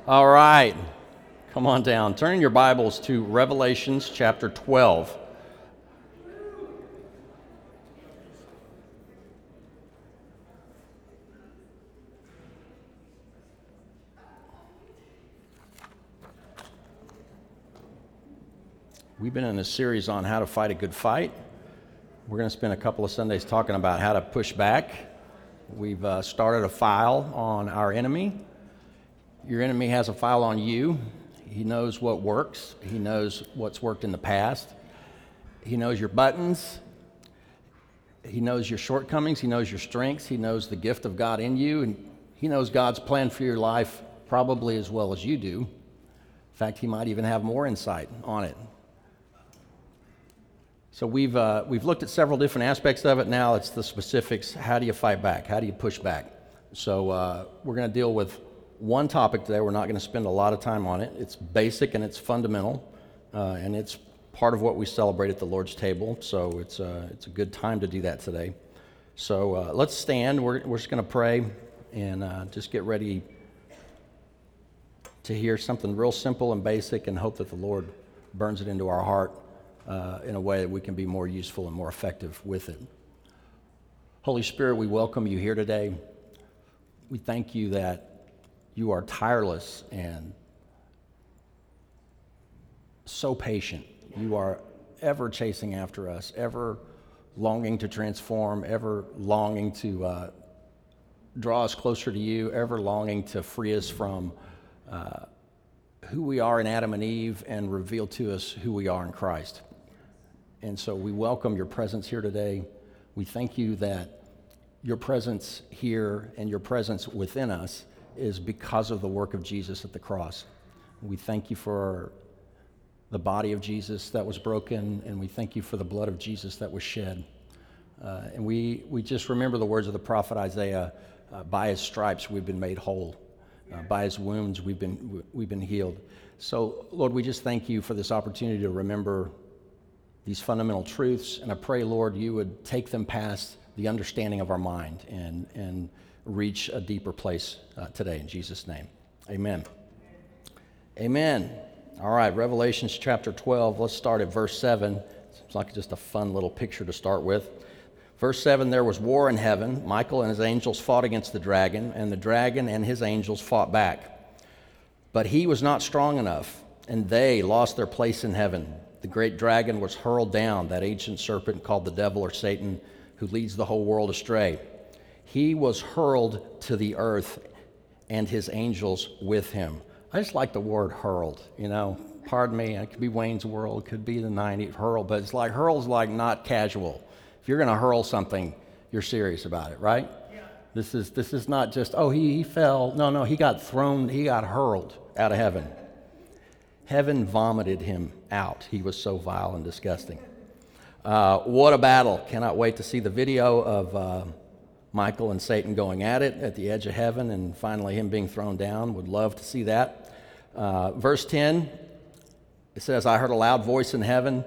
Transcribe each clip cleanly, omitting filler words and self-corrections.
All right, come on down. Turn in your Bibles to Revelations chapter 12. We've been in a series on how to fight a good fight. We're going to spend a couple of Sundays talking about how to push back. We've started a file on our enemy. Your enemy has a file on you. He knows what works. He knows what's worked in the past. He knows your buttons. He knows your shortcomings. He knows your strengths. He knows the gift of God in you. And he knows God's plan for your life probably as well as you do. In fact, he might even have more insight on it. So we've looked at several different aspects of it. Now it's the specifics. How do you fight back? How do you push back? So we're going to deal with one topic today. We're not going to spend a lot of time on it. It's basic and it's fundamental, and it's part of what we celebrate at the Lord's table. So it's a good time to do that today. So let's stand. We're just going to pray and just get ready to hear something real simple and basic, and hope that the Lord burns it into our heart in a way that we can be more useful and more effective with it. Holy Spirit, we welcome you here today. We thank you that you are tireless and so patient. You are ever chasing after us, ever longing to transform, ever longing to draw us closer to you, ever longing to free us from who we are in Adam and Eve and reveal to us who we are in Christ. And so we welcome your presence here today. We thank you that your presence here and your presence within us is because of the work of Jesus at the cross. We thank you for the body of Jesus that was broken, and we thank you for the blood of Jesus that was shed. And we just remember the words of the prophet Isaiah, by his stripes we've been made whole. By his wounds we've been healed. So, Lord, we just thank you for this opportunity to remember these fundamental truths, and I pray, Lord, you would take them past the understanding of our mind and reach a deeper place today, in Jesus' name. Amen. Amen. All right, Revelations chapter 12. Let's start at verse 7. It's like just a fun little picture to start with. Verse 7, there was war in heaven. Michael and his angels fought against the dragon, and the dragon and his angels fought back. But he was not strong enough, and they lost their place in heaven. The great dragon was hurled down, that ancient serpent called the devil or Satan, who leads the whole world astray. He was hurled to the earth, and his angels with him. I just like the word hurled, pardon me, it could be Wayne's World, it could be the 90s, hurl, but it's like hurl's like not casual. If you're going to hurl something, you're serious about it, right? Yeah. This is not just, he fell. No, he got thrown, he got hurled out of heaven. Heaven vomited him out. He was so vile and disgusting. What a battle. Cannot wait to see the video of Michael and Satan going at the edge of heaven, and finally him being thrown down. Would love to see that. Verse 10, it says, I heard a loud voice in heaven.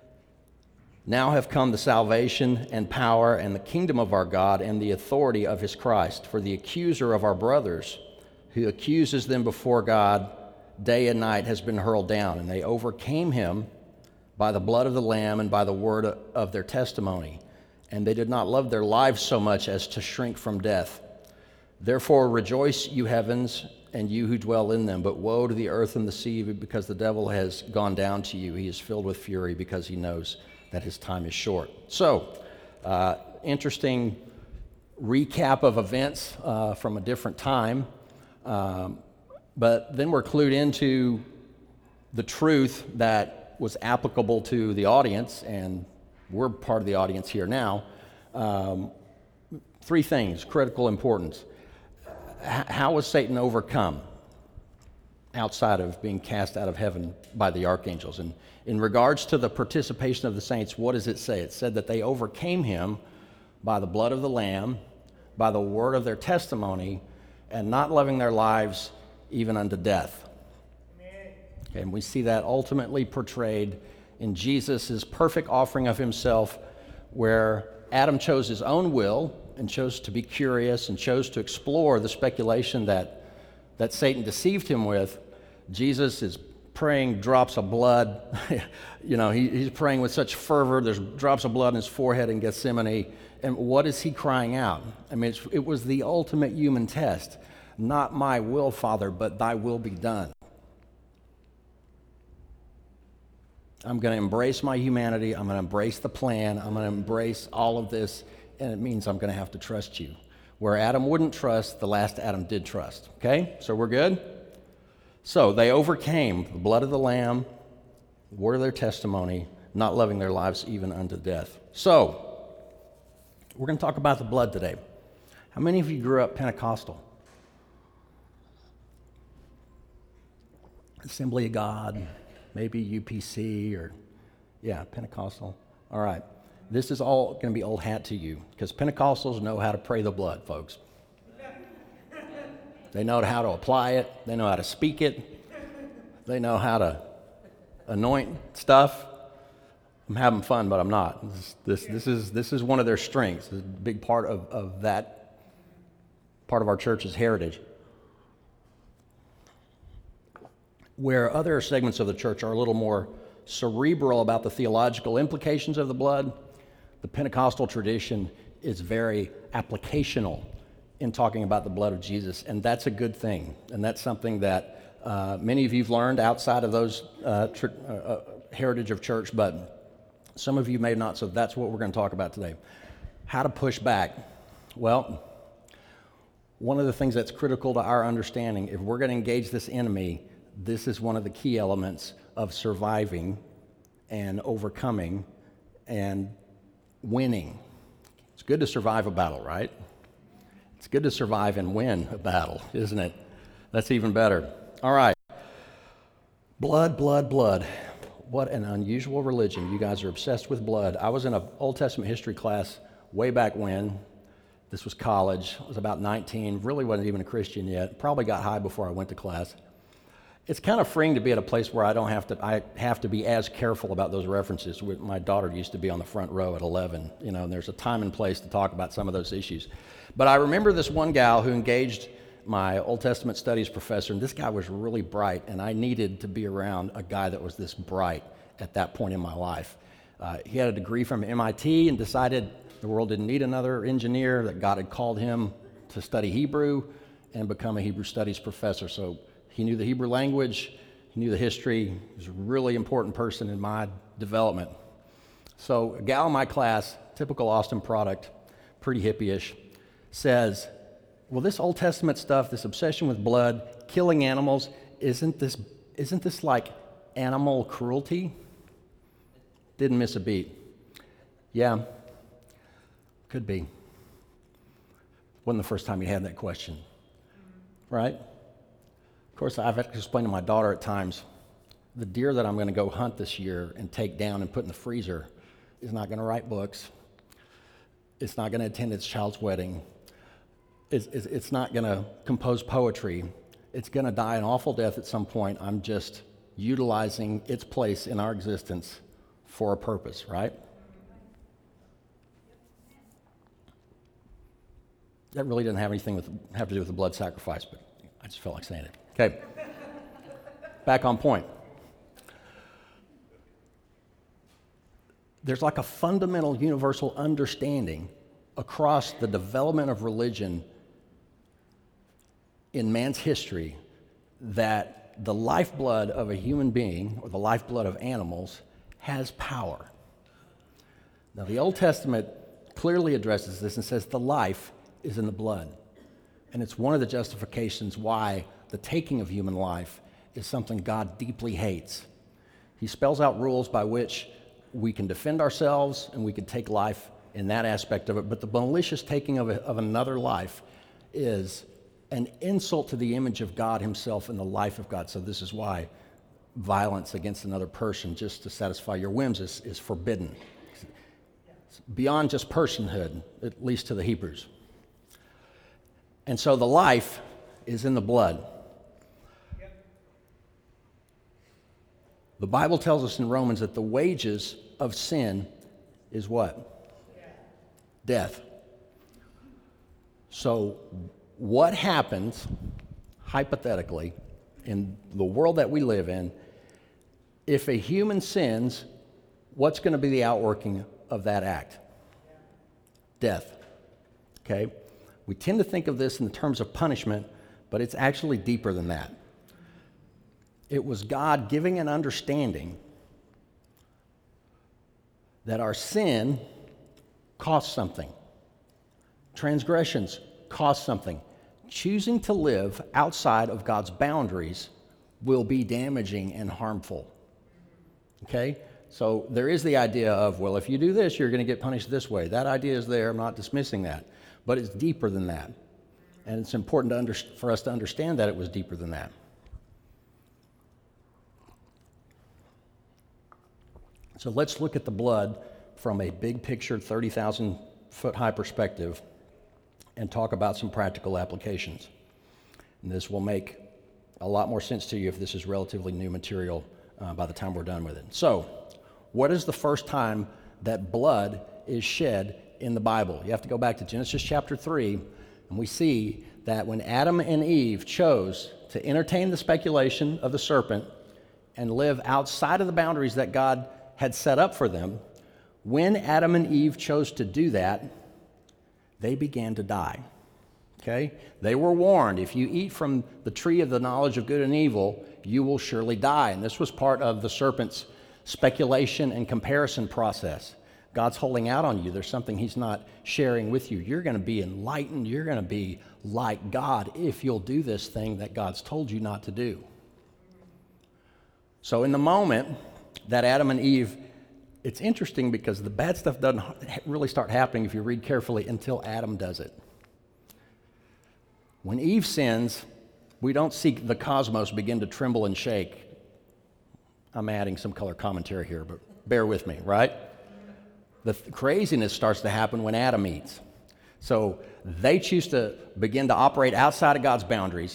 Now have come the salvation and power and the kingdom of our God and the authority of his Christ. For the accuser of our brothers, who accuses them before God day and night, has been hurled down, and they overcame him by the blood of the Lamb and by the word of their testimony. And they did not love their lives so much as to shrink from death. Therefore rejoice, you heavens, and you who dwell in them. But woe to the earth and the sea, because the devil has gone down to you. He is filled with fury because he knows that his time is short. So, interesting recap of events from a different time. But then we're clued into the truth that was applicable to the audience, and we're part of the audience here now. Three things, critical importance. How was Satan overcome outside of being cast out of heaven by the archangels? And in regards to the participation of the saints, what does it say? It said that they overcame him by the blood of the Lamb, by the word of their testimony, and not loving their lives even unto death. Okay, and we see that ultimately portrayed in Jesus' perfect offering of himself, where Adam chose his own will and chose to be curious and chose to explore the speculation that that Satan deceived him with, Jesus is praying drops of blood. He's praying with such fervor. There's drops of blood in his forehead in Gethsemane. And what is he crying out? I mean, it was the ultimate human test. Not my will, Father, but thy will be done. I'm going to embrace my humanity. I'm going to embrace the plan. I'm going to embrace all of this. And it means I'm going to have to trust you. Where Adam wouldn't trust, the last Adam did trust. Okay? So we're good? So they overcame the blood of the Lamb, word of their testimony, not loving their lives even unto death. So we're going to talk about the blood today. How many of you grew up Pentecostal? Assembly of God, maybe UPC or, Pentecostal. All right. This is all going to be old hat to you because Pentecostals know how to pray the blood, folks. They know how to apply it. They know how to speak it. They know how to anoint stuff. I'm having fun, but I'm not. This is one of their strengths. It's a big part of that part of our church's heritage. Where other segments of the church are a little more cerebral about the theological implications of the blood, the Pentecostal tradition is very applicational in talking about the blood of Jesus, and that's a good thing. And that's something that many of you have learned outside of those heritage of church, but some of you may not, so that's what we're going to talk about today. How to push back. Well, one of the things that's critical to our understanding, if we're going to engage this enemy, this is one of the key elements of surviving and overcoming and winning. It's good to survive a battle, right? It's good to survive and win a battle, isn't it? That's even better. All right. Blood, blood, blood. What an unusual religion. You guys are obsessed with blood. I was in an Old Testament history class way back when. This was college. I was about 19. Really wasn't even a Christian yet. Probably got high before I went to class. It's kind of freeing to be at a place where I have to be as careful about those references. My daughter used to be on the front row at 11, and there's a time and place to talk about some of those issues. But I remember this one gal who engaged my Old Testament studies professor, and this guy was really bright, and I needed to be around a guy that was this bright at that point in my life. He had a degree from MIT and decided the world didn't need another engineer, that God had called him to study Hebrew and become a Hebrew studies professor. So he knew the Hebrew language, he knew the history. He was a really important person in my development. So a gal in my class, typical Austin product, pretty hippie-ish, says, well, this Old Testament stuff, this obsession with blood, killing animals, isn't this like animal cruelty? Didn't miss a beat. Yeah, could be. Wasn't the first time you had that question, right? Of course, I've had to explain to my daughter at times, the deer that I'm going to go hunt this year and take down and put in the freezer is not going to write books. It's not going to attend its child's wedding. It's not going to compose poetry. It's going to die an awful death at some point. I'm just utilizing its place in our existence for a purpose, right? That really doesn't have anything have to do with the blood sacrifice, but I just felt like saying it. Okay, back on point. There's like a fundamental universal understanding across the development of religion in man's history that the lifeblood of a human being or the lifeblood of animals has power. Now, the Old Testament clearly addresses this and says the life is in the blood. And it's one of the justifications why the taking of human life is something God deeply hates. He spells out rules by which we can defend ourselves and we can take life in that aspect of it, but the malicious taking of another life is an insult to the image of God himself and the life of God. So this is why violence against another person just to satisfy your whims is forbidden. It's beyond just personhood, at least to the Hebrews. And so the life is in the blood. The Bible tells us in Romans that the wages of sin is what? Death. So what happens, hypothetically, in the world that we live in, if a human sins, what's going to be the outworking of that act? Death. Okay? We tend to think of this in the terms of punishment, but it's actually deeper than that. It was God giving an understanding that our sin costs something. Transgressions cost something. Choosing to live outside of God's boundaries will be damaging and harmful. Okay? So there is the idea of, well, if you do this, you're going to get punished this way. That idea is there. I'm not dismissing that. But it's deeper than that. And it's important for us to understand that it was deeper than that. So let's look at the blood from a big picture, 30,000 foot high perspective and talk about some practical applications. And this will make a lot more sense to you if this is relatively new material by the time we're done with it. So, what is the first time that blood is shed in the Bible? You have to go back to Genesis chapter 3, and we see that when Adam and Eve chose to entertain the speculation of the serpent and live outside of the boundaries that God had set up for them, when Adam and Eve chose to do that, they began to die. Okay? They were warned, if you eat from the tree of the knowledge of good and evil, you will surely die. And this was part of the serpent's speculation and comparison process. God's holding out on you. There's something he's not sharing with you. You're going to be enlightened. You're going to be like God if you'll do this thing that God's told you not to do. So in the moment that Adam and Eve, it's interesting because the bad stuff doesn't really start happening if you read carefully until Adam does it. When Eve sins, we don't see the cosmos begin to tremble and shake. I'm adding some color commentary here, but bear with me, right? The craziness starts to happen when Adam eats. So they choose to begin to operate outside of God's boundaries.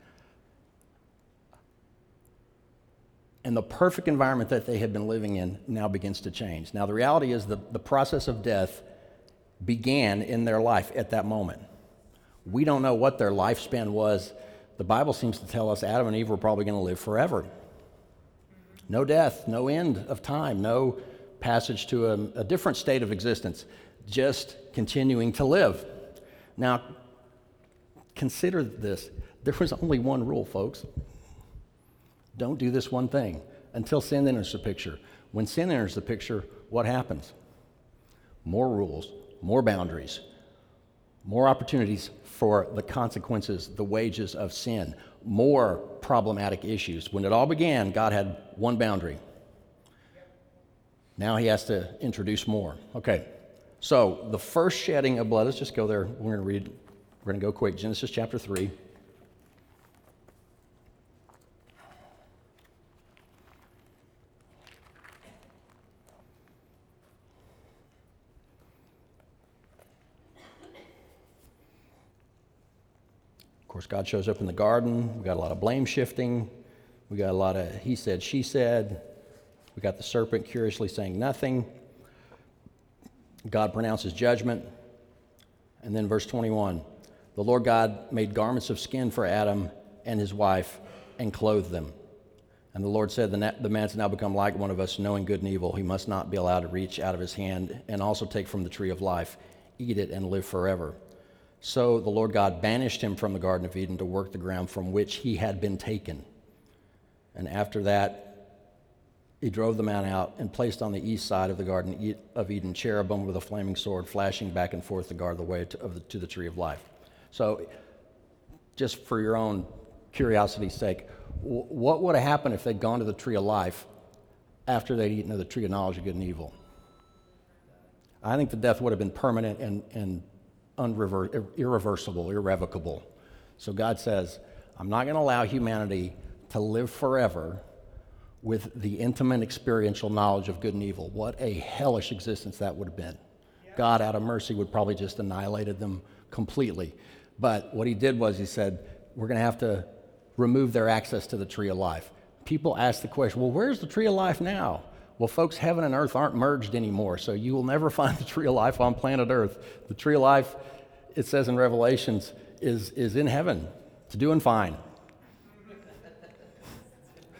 And the perfect environment that they had been living in now begins to change. Now, the reality is the process of death began in their life at that moment. We don't know what their lifespan was. The Bible seems to tell us Adam and Eve were probably going to live forever. No death, no end of time, no passage to a different state of existence, just continuing to live. Now, consider this. There was only one rule, folks. Don't do this one thing until sin enters the picture. When sin enters the picture, what happens? More rules, more boundaries, more opportunities for the consequences, the wages of sin, more problematic issues. When it all began, God had one boundary. Now he has to introduce more. Okay, so the first shedding of blood, let's just go there. We're going to go quick. Genesis chapter 3. Of course, God shows up in the garden. We got a lot of blame shifting. We got a lot of he said, she said. We got the serpent curiously saying nothing. God pronounces judgment. And then verse 21, the Lord God made garments of skin for Adam and his wife and clothed them. And the Lord said, the man's now become like one of us, knowing good and evil. He must not be allowed to reach out of his hand and also take from the tree of life, eat it, and live forever. So the Lord God banished him from the Garden of Eden to work the ground from which he had been taken. And after that, he drove the man out and placed on the east side of the Garden of Eden cherubim with a flaming sword flashing back and forth to guard the way to the tree of life. So just for your own curiosity's sake, what would have happened if they'd gone to the tree of life after they'd eaten of the tree of knowledge of good and evil? I think the death would have been permanent and irreversible, irrevocable. So God says, I'm not going to allow humanity to live forever with the intimate experiential knowledge of good and evil. What a hellish existence that would have been. God, out of mercy, would probably just annihilated them completely. But what he did was he said, we're going to have to remove their access to the tree of life. People ask the question, well, where's the tree of life now? Well, folks, heaven and earth aren't merged anymore, so you will never find the tree of life on planet Earth. The tree of life, it says in Revelations, is in heaven. It's doing fine.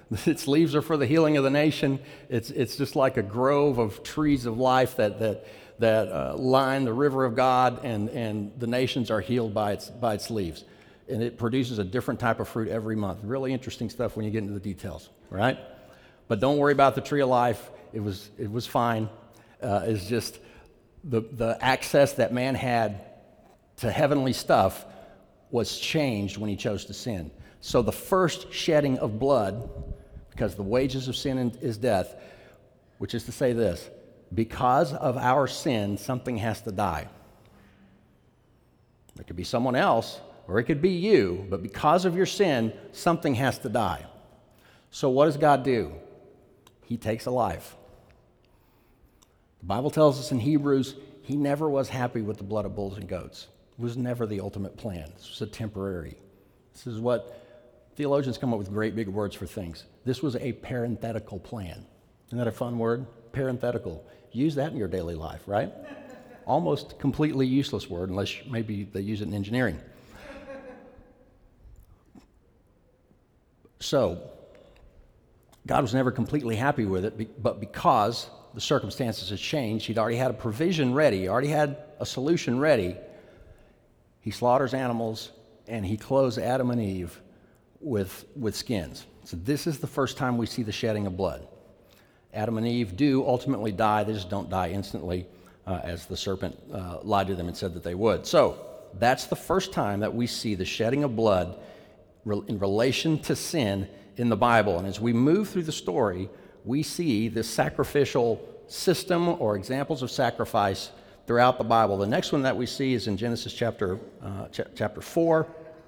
Its leaves are for the healing of the nation. It's just like a grove of trees of life that line the river of God, and the nations are healed by its leaves. And it produces a different type of fruit every month. Really interesting stuff when you get into the details, right? But don't worry about the tree of life. It was fine. It's just the access that man had to heavenly stuff was changed when he chose to sin. So the first shedding of blood, because the wages of sin is death, which is to say this: because of our sin, something has to die. It could be someone else, or it could be you, but because of your sin, something has to die. So what does God do? He takes a life. The Bible tells us in Hebrews, he never was happy with the blood of bulls and goats. It was never the ultimate plan. This was a temporary. This is what theologians come up with, great big words for things. This was a parenthetical plan. Isn't that a fun word? Parenthetical. Use that in your daily life, right? Almost completely useless word, unless maybe they use it in engineering. So, God was never completely happy with it, but because the circumstances had changed, he'd already had a provision ready, he already had a solution ready. He slaughters animals, and he clothes Adam and Eve with skins. So this is the first time we see the shedding of blood. Adam and Eve do ultimately die. They just don't die instantly, as the serpent lied to them and said that they would. So that's the first time that we see the shedding of blood in relation to sin in the Bible. And as we move through the story, we see this sacrificial system or examples of sacrifice throughout the Bible. The next one that we see is in Genesis chapter 4.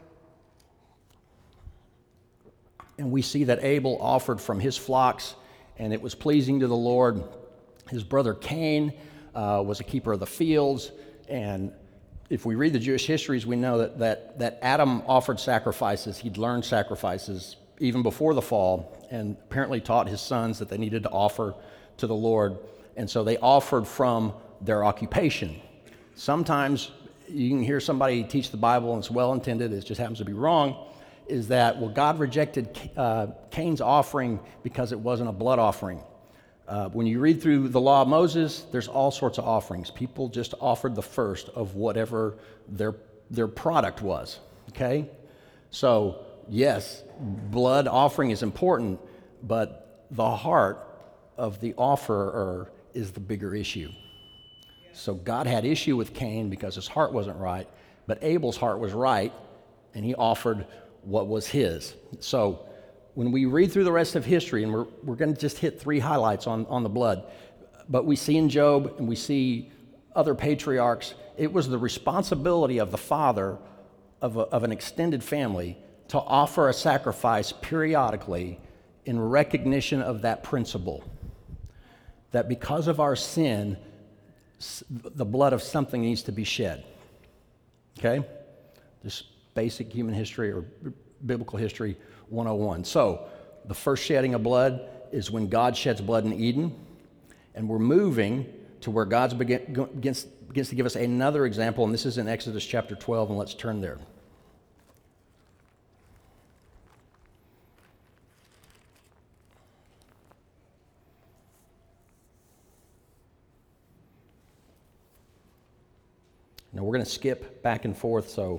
And we see that Abel offered from his flocks, and it was pleasing to the Lord. His brother Cain was a keeper of the fields, and if we read the Jewish histories, we know that Adam offered sacrifices. He'd learned sacrifices even before the fall, and apparently taught his sons that they needed to offer to the Lord. And so they offered from their occupation. Sometimes you can hear somebody teach the Bible, and it's well-intended, it just happens to be wrong, is that, well, God rejected Cain's offering because it wasn't a blood offering. When you read through the law of Moses, there's all sorts of offerings. People just offered the first of whatever their product was, okay? So, yes, blood offering is important, but the heart of the offerer is the bigger issue. So God had issue with Cain because his heart wasn't right, but Abel's heart was right, and he offered what was his. So when we read through the rest of history, and we're going to just hit 3 highlights on the blood, but we see in Job and we see other patriarchs, it was the responsibility of the father of an extended family to offer a sacrifice periodically in recognition of that principle, that because of our sin, the blood of something needs to be shed. Okay? Just basic human history or biblical history 101. So, the first shedding of blood is when God sheds blood in Eden, and we're moving to where God begins to give us another example, and this is in Exodus chapter 12, and let's turn there. Now we're going to skip back and forth, or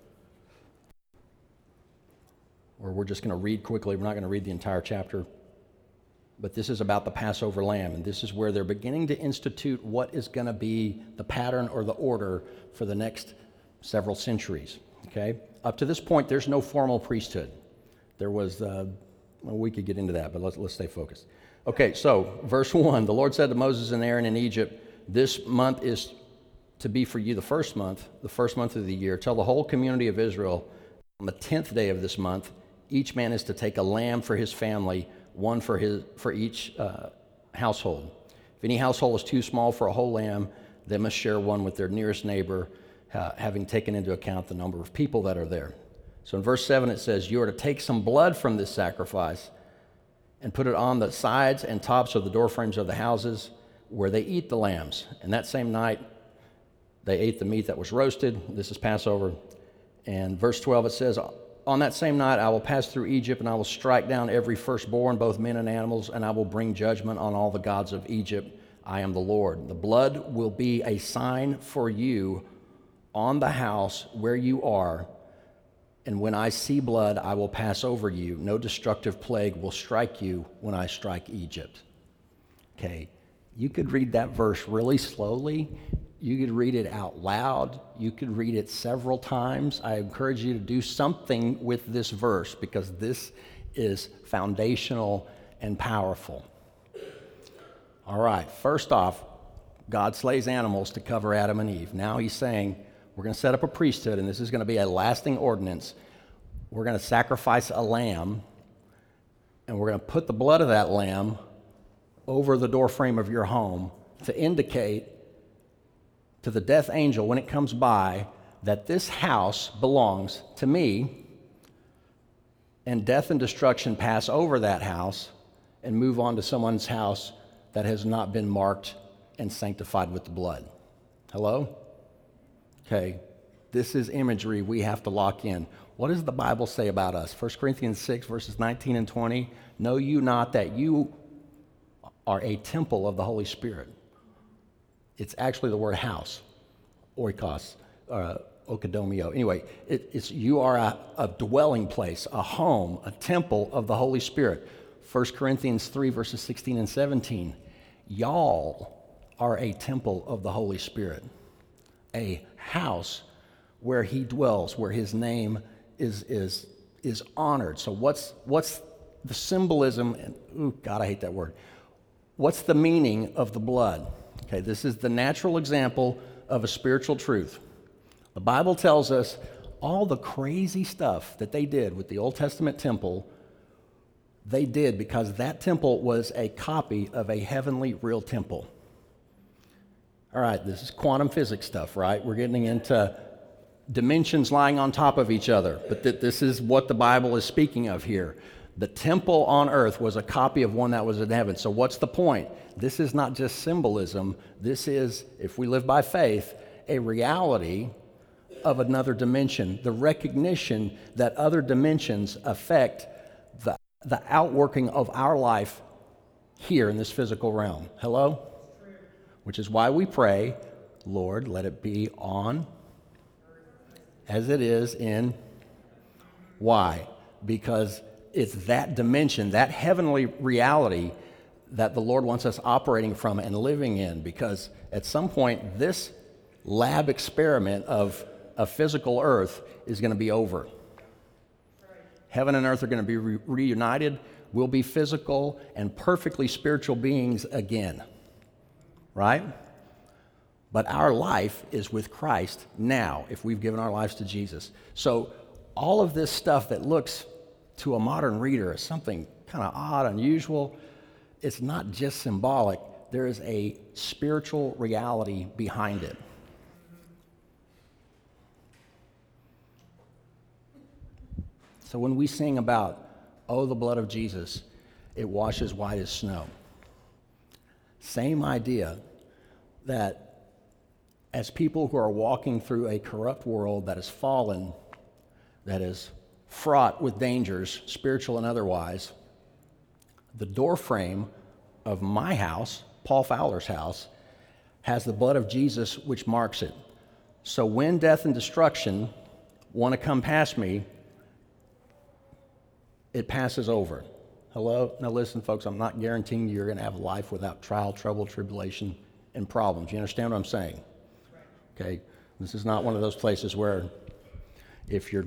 we're just going to read quickly. We're not going to read the entire chapter. But this is about the Passover lamb, and this is where they're beginning to institute what is going to be the pattern or the order for the next several centuries. Okay? Up to this point, there's no formal priesthood. There was, we could get into that, but let's stay focused. Okay, so verse 1, the Lord said to Moses and Aaron in Egypt, "This month is to be for you the first month of the year. Tell the whole community of Israel, on the 10th day of this month, each man is to take a lamb for his family, one for each household. If any household is too small for a whole lamb, they must share one with their nearest neighbor, having taken into account the number of people that are there." So in verse 7 it says, "You are to take some blood from this sacrifice and put it on the sides and tops of the doorframes of the houses where they eat the lambs. And that same night they ate the meat that was roasted." This is Passover. And verse 12 it says, on that same night I will pass through Egypt, and I will strike down every firstborn, both men and animals, and I will bring judgment on all the gods of Egypt. I am the Lord. The blood will be a sign for you on the house where you are, and when I see blood, I will pass over you. No destructive plague will strike you when I strike Egypt. Okay, you could read that verse really slowly. You could read it out loud. You could read it several times. I encourage you to do something with this verse because this is foundational and powerful. All right, first off, God slays animals to cover Adam and Eve. Now he's saying, we're going to set up a priesthood, and this is going to be a lasting ordinance. We're going to sacrifice a lamb, and we're going to put the blood of that lamb over the doorframe of your home to indicate to the death angel when it comes by that this house belongs to me, and death and destruction pass over that house and move on to someone's house that has not been marked and sanctified with the blood. Hello? Okay, this is imagery we have to lock in. What does the Bible say about us? 1 Corinthians 6, verses 19 and 20. Know you not that you are a temple of the Holy Spirit? It's actually the word house, oikos, oikodomio. Anyway, it's you are a dwelling place, a home, a temple of the Holy Spirit. 1 Corinthians 3, verses 16 and 17. Y'all are a temple of the Holy Spirit, a house where he dwells, where his name is honored. So what's the symbolism? And, ooh, God, I hate that word. What's the meaning of the blood? Okay, this is the natural example of a spiritual truth. The Bible tells us all the crazy stuff that they did with the Old Testament temple, they did because that temple was a copy of a heavenly real temple. All right, this is quantum physics stuff, right? We're getting into dimensions lying on top of each other, but this is what the Bible is speaking of here. The temple on earth was a copy of one that was in heaven. So what's the point? This is not just symbolism. This is, if we live by faith, a reality of another dimension, the recognition that other dimensions affect the outworking of our life here in this physical realm. Hello? Which is why we pray, Lord, let it be on as it is in. Why? Because it's that dimension, that heavenly reality that the Lord wants us operating from and living in, because at some point this lab experiment of a physical earth is going to be over. Heaven and earth are going to be reunited. We'll be physical and perfectly spiritual beings again, right? But our life is with Christ now if we've given our lives to Jesus. So all of this stuff that looks to a modern reader as something kind of odd, unusual, it's not just symbolic. There is a spiritual reality behind it. So when we sing about, oh, the blood of Jesus, it washes white as snow. Same idea that as people who are walking through a corrupt world that is fallen, that is fraught with dangers, spiritual and otherwise, the doorframe of my house, Paul Fowler's house, has the blood of Jesus which marks it. So when death and destruction want to come past me, it passes over. Hello? Now listen, folks, I'm not guaranteeing you're going to have a life without trial, trouble, tribulation, and problems. You understand what I'm saying? Okay? This is not one of those places where if you're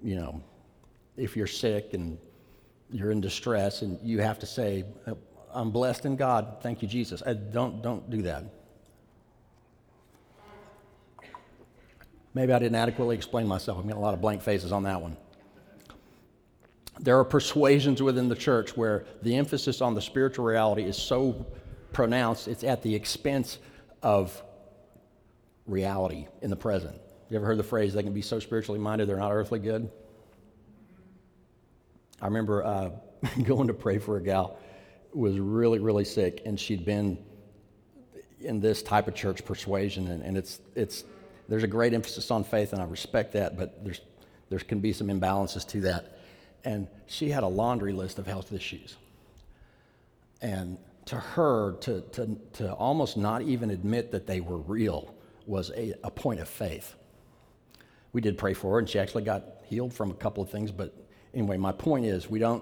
sick and you're in distress and you have to say, I'm blessed in God, thank you, Jesus. Don't do that. Maybe I didn't adequately explain myself. I'm getting a lot of blank faces on that one. There are persuasions within the church where the emphasis on the spiritual reality is so pronounced, it's at the expense of reality in the present. You ever heard the phrase, they can be so spiritually minded, they're not earthly good? I remember going to pray for a gal who was really, really sick, and she'd been in this type of church persuasion, and there's a great emphasis on faith, and I respect that, but There can be some imbalances to that. And she had a laundry list of health issues. And to her, to almost not even admit that they were real was a point of faith. We did pray for her, and she actually got healed from a couple of things. But anyway, my point is, we're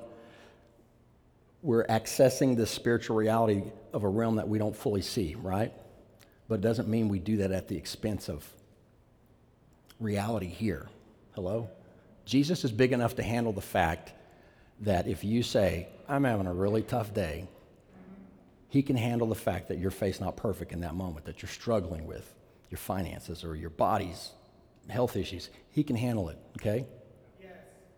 accessing this spiritual reality of a realm that we don't fully see, right? But it doesn't mean we do that at the expense of reality here. Hello? Jesus is big enough to handle the fact that if you say, I'm having a really tough day, he can handle the fact that your faith's not perfect in that moment, that you're struggling with your finances or your body's health issues. He can handle it, okay? Yes.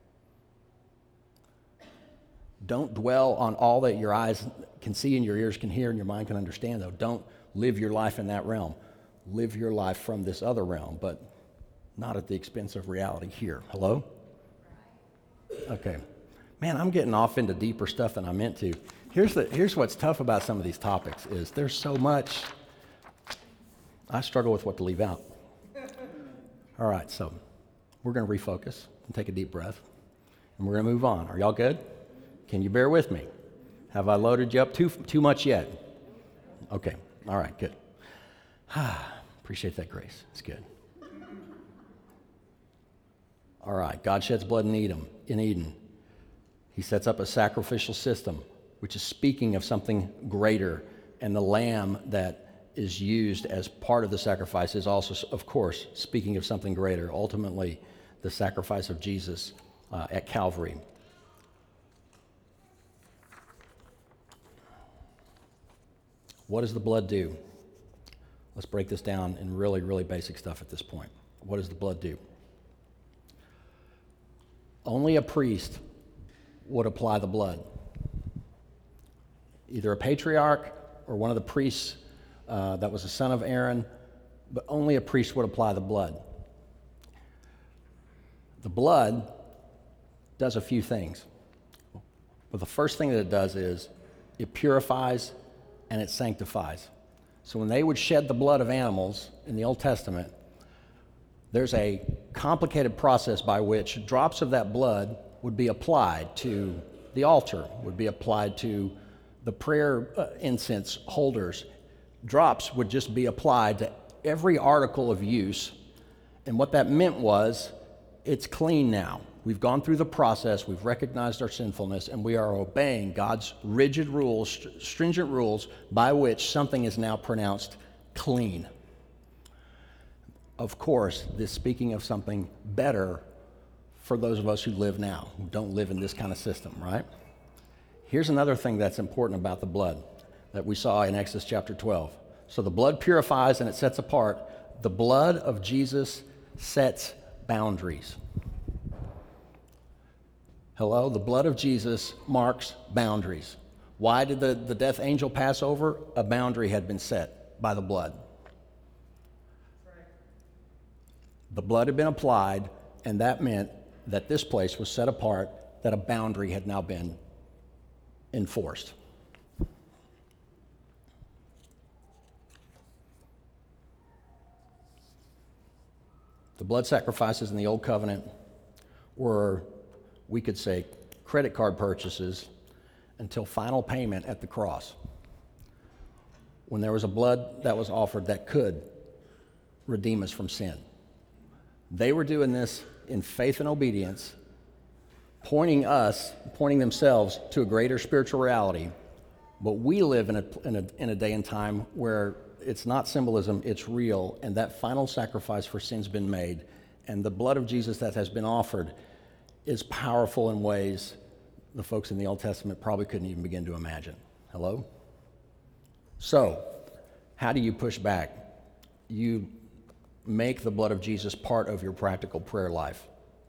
Don't dwell on all that your eyes can see and your ears can hear and your mind can understand, though. Don't live your life in that realm. Live your life from this other realm, but not at the expense of reality here. Hello? Okay. Man, I'm getting off into deeper stuff than I meant to. Here's what's tough about some of these topics is there's so much. I struggle with what to leave out. All right, so we're going to refocus and take a deep breath, and we're going to move on. Are y'all good? Can you bear with me? Have I loaded you up too much yet? Okay. All right, good. Appreciate that grace. It's good. All right, God sheds blood in Eden. He sets up a sacrificial system, which is speaking of something greater, and the lamb that is used as part of the sacrifice is also, of course, speaking of something greater, ultimately the sacrifice of Jesus at Calvary. What does the blood do? Let's break this down in really, really basic stuff at this point. What does the blood do? Only a priest would apply the blood. Either a patriarch or one of the priests that was a son of Aaron, but only a priest would apply the blood. The blood does a few things. Well, the first thing that it does is it purifies and it sanctifies. So when they would shed the blood of animals in the Old Testament, there's a complicated process by which drops of that blood would be applied to the altar, would be applied to the prayer incense holders. Drops would just be applied to every article of use. And what that meant was, it's clean now. We've gone through the process, we've recognized our sinfulness, and we are obeying God's rigid rules, stringent rules, by which something is now pronounced clean. Of course, this speaking of something better for those of us who live now, who don't live in this kind of system, right? Here's another thing that's important about the blood that we saw in Exodus chapter 12. So the blood purifies and it sets apart. The blood of Jesus sets boundaries. Hello? The blood of Jesus marks boundaries. Why did the death angel pass over? A boundary had been set by the blood. The blood had been applied, and that meant that this place was set apart, that a boundary had now been enforced. The blood sacrifices in the Old Covenant were, we could say, credit card purchases until final payment at the cross, when there was a blood that was offered that could redeem us from sin. They were doing this in faith and obedience, pointing themselves to a greater spiritual reality. But we live in a day and time where it's not symbolism, it's real, and that final sacrifice for sin's been made, and the blood of Jesus that has been offered is powerful in ways the folks in the Old Testament probably couldn't even begin to imagine. Hello? So, how do you push back? You make the blood of Jesus part of your practical prayer life.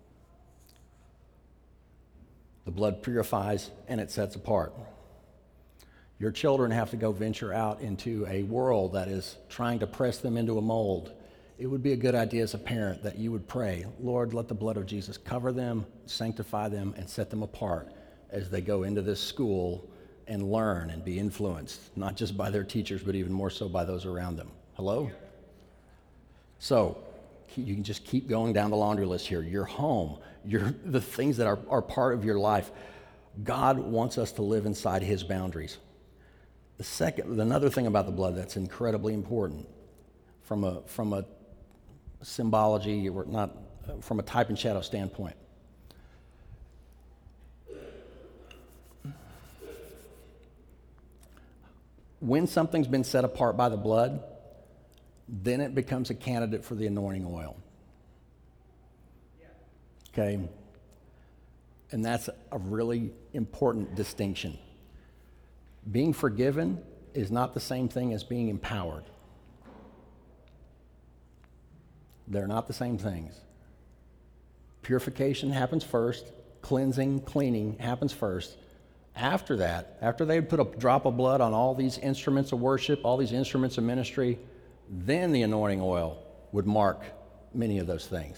The blood purifies and it sets apart. Your children have to go venture out into a world that is trying to press them into a mold. It would be a good idea as a parent that you would pray, Lord, let the blood of Jesus cover them, sanctify them, and set them apart as they go into this school and learn and be influenced, not just by their teachers, but even more so by those around them. Hello? So, You can just keep going down the laundry list here. Your home, the things that are part of your life. God wants us to live inside his boundaries. Another thing about the blood that's incredibly important from a symbology, or not from a type and shadow standpoint. When something's been set apart by the blood, then it becomes a candidate for the anointing oil. Okay? And that's a really important distinction. Being forgiven is not the same thing as being empowered. They're not the same things. Purification happens first. Cleaning happens first. After that, after they put a drop of blood on all these instruments of worship, all these instruments of ministry, then the anointing oil would mark many of those things.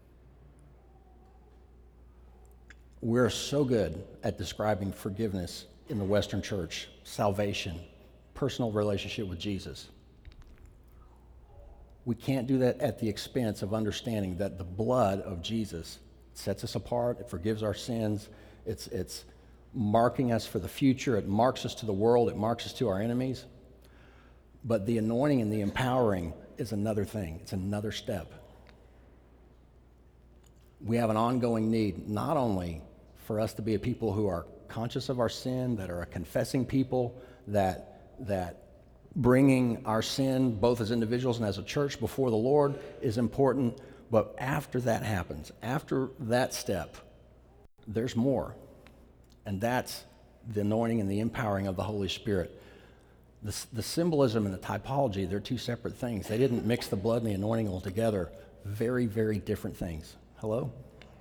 We're so good at describing forgiveness in the Western church, salvation, personal relationship with Jesus. We can't do that at the expense of understanding that the blood of Jesus sets us apart. It forgives our sins. It's marking us for the future. It marks us to the world. It marks us to our enemies. But the anointing and the empowering is another thing. It's another step. We have an ongoing need, not only for us to be a people who are conscious of our sin, that are a confessing people, that bringing our sin, both as individuals and as a church, before the Lord is important. But after that happens, after that step, there's more. And that's the anointing and the empowering of the Holy Spirit. The symbolism and the typology, they're two separate things. They didn't mix the blood and the anointing all together. Very, very different things. Hello?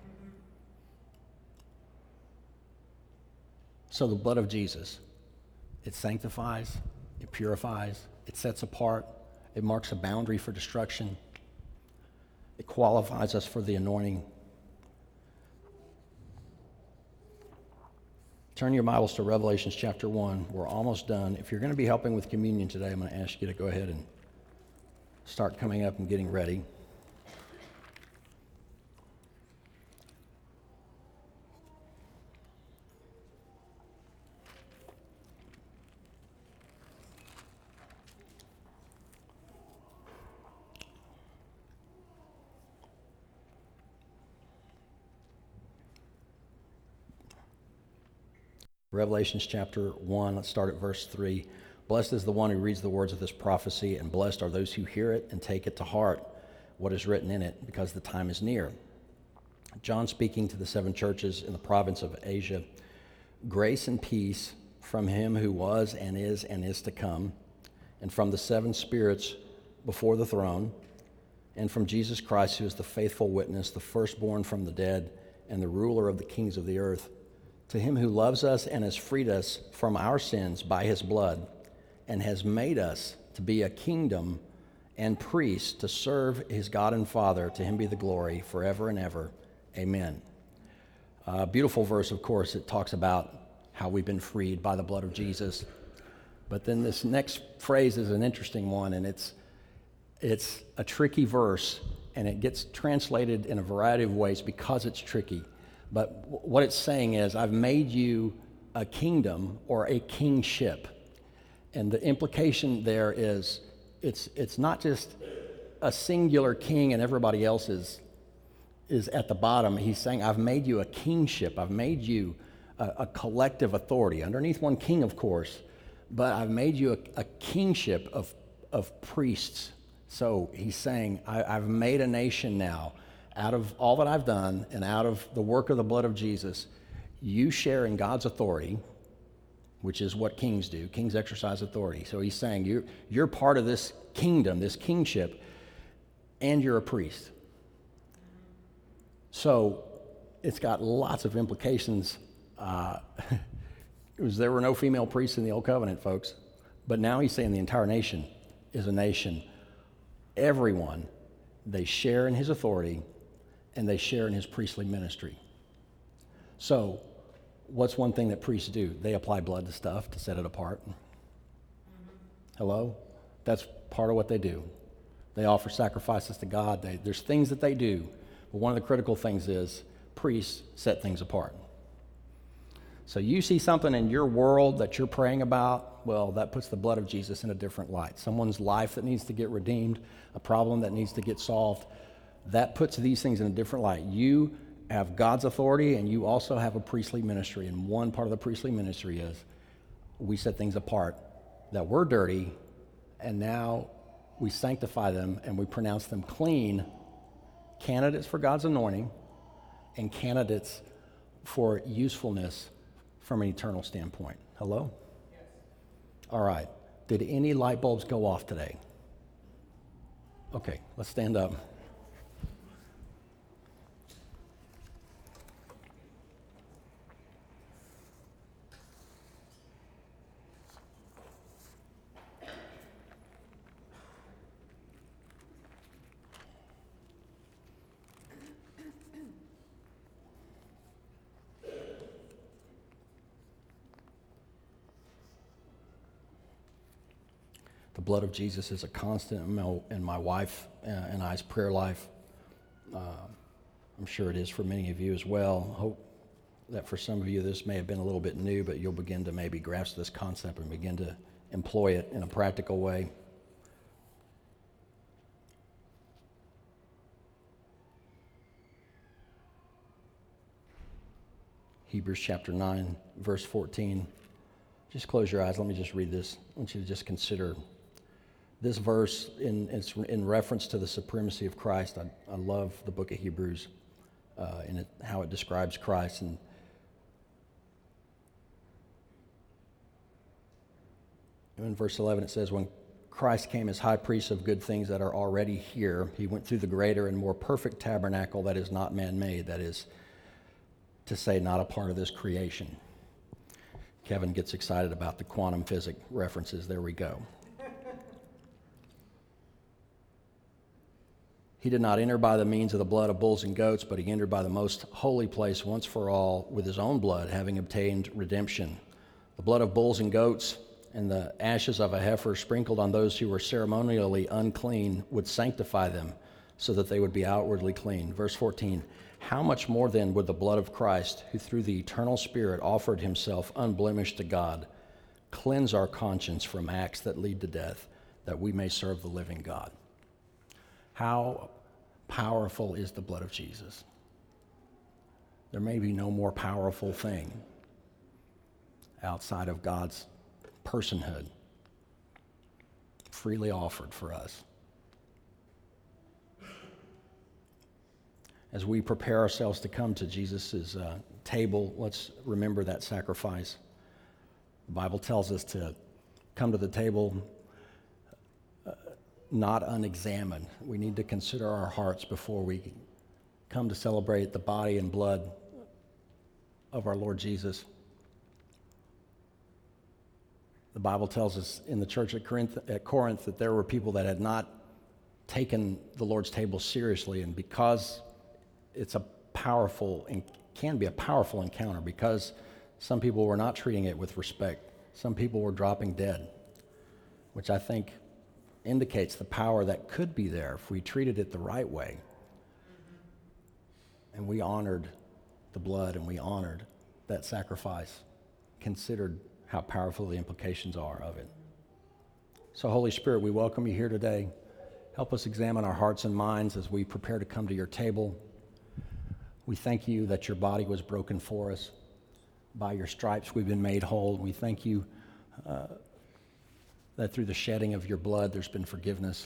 So the blood of Jesus, it sanctifies, it purifies, it sets apart, it marks a boundary for destruction, it qualifies us for the anointing. Turn your Bibles to Revelation chapter 1. We're almost done. If you're going to be helping with communion today, I'm going to ask you to go ahead and start coming up and getting ready. Revelation chapter 1, let's start at verse 3. Blessed is the one who reads the words of this prophecy, and blessed are those who hear it and take it to heart, what is written in it, because the time is near. John speaking to the 7 churches in the province of Asia, grace and peace from him who was and is to come, and from the 7 spirits before the throne, and from Jesus Christ, who is the faithful witness, the firstborn from the dead, and the ruler of the kings of the earth. To him who loves us and has freed us from our sins by his blood, and has made us to be a kingdom and priests to serve his God and Father, to him be the glory forever and ever. Amen. Beautiful verse, of course. It talks about how we've been freed by the blood of Jesus. But then this next phrase is an interesting one, and it's a tricky verse, and it gets translated in a variety of ways because it's tricky. But what it's saying is, I've made you a kingdom or a kingship. And the implication there is, it's not just a singular king and everybody else is at the bottom. He's saying, I've made you a kingship. I've made you a collective authority, underneath one king, of course, but I've made you a kingship of priests. So he's saying, I've made a nation now. Out of all that I've done and out of the work of the blood of Jesus, you share in God's authority, which is what kings do. Kings exercise authority. So he's saying you're part of this kingdom, this kingship, and you're a priest. So it's got lots of implications. There were no female priests in the Old Covenant, folks. But now he's saying the entire nation is a nation. Everyone, they share in his authority, and they share in his priestly ministry. So, what's one thing that priests do? They apply blood to stuff to set it apart. Hello? That's part of what they do. They offer sacrifices to God. There's things that they do. But one of the critical things is priests set things apart. So you see something in your world that you're praying about, well, that puts the blood of Jesus in a different light. Someone's life that needs to get redeemed, a problem that needs to get solved, that puts these things in a different light. You have God's authority, and you also have a priestly ministry. And one part of the priestly ministry is we set things apart that were dirty, and now we sanctify them and we pronounce them clean, candidates for God's anointing and candidates for usefulness from an eternal standpoint. Hello? Yes. All right. Did any light bulbs go off today? Okay, let's stand up. The blood of Jesus is a constant in my wife and I's prayer life. I'm sure it is for many of you as well. Hope that for some of you this may have been a little bit new, but you'll begin to maybe grasp this concept and begin to employ it in a practical way. Hebrews chapter 9, verse 14. Just close your eyes. Let me just read this. I want you to just consider this verse in reference to the supremacy of Christ. I love the book of Hebrews and how it describes Christ. And in verse 11 it says, when Christ came as high priest of good things that are already here, he went through the greater and more perfect tabernacle that is not man-made, that is to say, not a part of this creation. Kevin gets excited about the quantum physics references. There we go. He did not enter by the means of the blood of bulls and goats, but he entered by the most holy place once for all with his own blood, having obtained redemption. The blood of bulls and goats and the ashes of a heifer sprinkled on those who were ceremonially unclean would sanctify them so that they would be outwardly clean. Verse 14, how much more then would the blood of Christ, who through the eternal Spirit offered himself unblemished to God, cleanse our conscience from acts that lead to death, that we may serve the living God? How powerful is the blood of Jesus? There may be no more powerful thing outside of God's personhood freely offered for us. As we prepare ourselves to come to Jesus' table, let's remember that sacrifice. The Bible tells us to come to the table not unexamined. We need to consider our hearts before we come to celebrate the body and blood of our Lord Jesus. The Bible tells us in the church at Corinth that there were people that had not taken the Lord's table seriously, and because it's a powerful and can be a powerful encounter, because some people were not treating it with respect. Some people were dropping dead, which I think indicates the power that could be there if we treated it the right way. And we honored the blood and we honored that sacrifice, considered how powerful the implications are of it. So Holy Spirit, we welcome you here today. Help us examine our hearts and minds as we prepare to come to your table. We thank you that your body was broken for us. By your stripes we've been made whole. We thank you that through the shedding of your blood there's been forgiveness.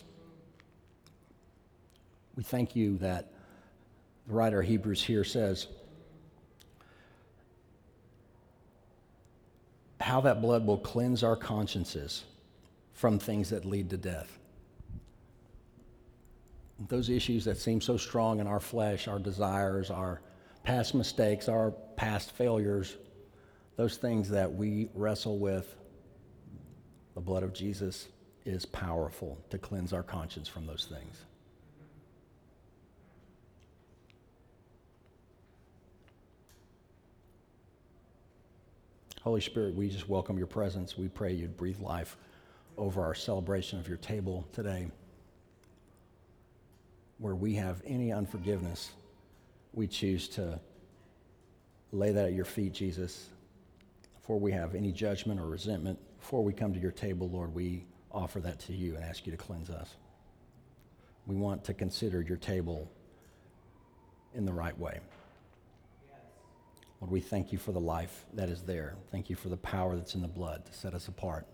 We thank you that the writer of Hebrews here says how that blood will cleanse our consciences from things that lead to death. Those issues that seem so strong in our flesh, our desires, our past mistakes, our past failures, those things that we wrestle with, the blood of Jesus is powerful to cleanse our conscience from those things. Holy Spirit, we just welcome your presence. We pray you'd breathe life over our celebration of your table today. where we have any unforgiveness, we choose to lay that at your feet, Jesus. Before we have any judgment or resentment, before we come to your table, Lord, we offer that to you and ask you to cleanse us. We want to consider your table in the right way. Lord, we thank you for the life that is there. Thank you for the power that's in the blood to set us apart.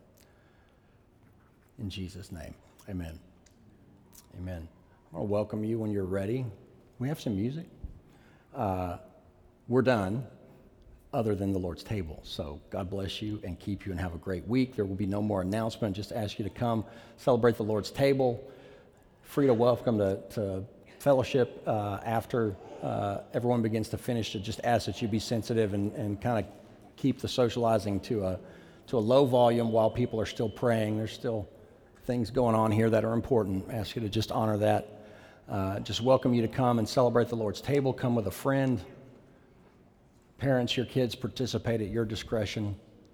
In Jesus' name, amen. Amen. I want to welcome you when you're ready. We have some music. We're done, other than the Lord's table. So God bless you and keep you and have a great week. There will be no more announcement. Just ask you to come celebrate the Lord's table. Free to welcome to fellowship after everyone begins to finish. To just ask that you be sensitive and kind of keep the socializing to a low volume while people are still praying. There's still things going on here that are important. I ask you to just honor that. Just welcome you to come and celebrate the Lord's table. Come with a friend. Parents, your kids participate at your discretion.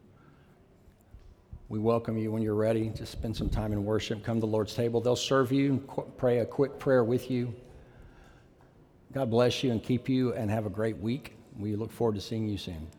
We welcome you when you're ready. Just spend some time in worship. Come to the Lord's table. They'll serve you and pray a quick prayer with you. God bless you and keep you and have a great week. We look forward to seeing you soon.